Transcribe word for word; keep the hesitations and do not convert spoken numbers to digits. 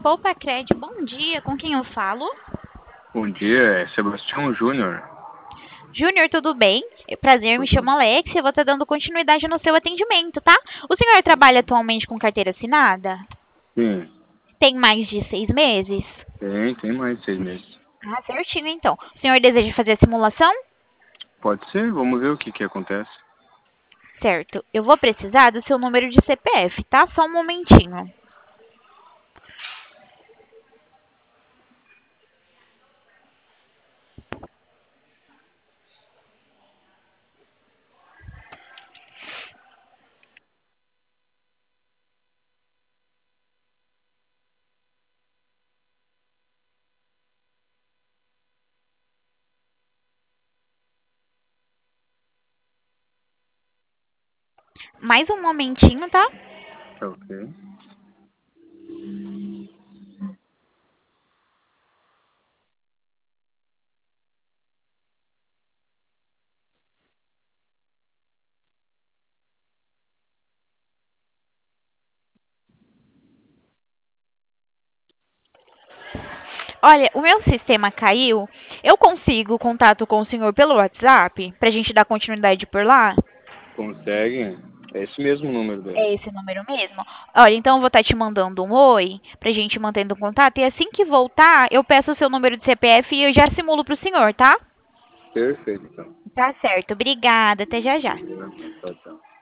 Poupa Cred, bom dia. Com quem eu falo? Bom dia, é Sebastião Júnior. Júnior, tudo bem? É prazer, me Tudo chamo Alex e eu vou estar dando continuidade no seu atendimento, tá? O senhor trabalha atualmente com carteira assinada? Sim, Tem mais de seis meses? tem, tem mais de seis meses. Ah, certinho então. O senhor deseja fazer a simulação? Pode ser, vamos ver o que que acontece. Certo. Eu vou precisar do seu número de C P F, tá? Só um momentinho. Mais um momentinho, tá? Tá ok. Olha, o meu sistema caiu. Eu consigo contato com o senhor pelo WhatsApp pra gente dar continuidade por lá? Consegue? É esse mesmo número daí. É esse número mesmo? Olha, então eu vou estar te mandando um oi pra gente mantendo contato. E assim que voltar, eu peço o seu número de C P F e eu já simulo pro senhor, tá? Perfeito, então. Tá certo. Obrigada. Até já já. Tchau, tchau.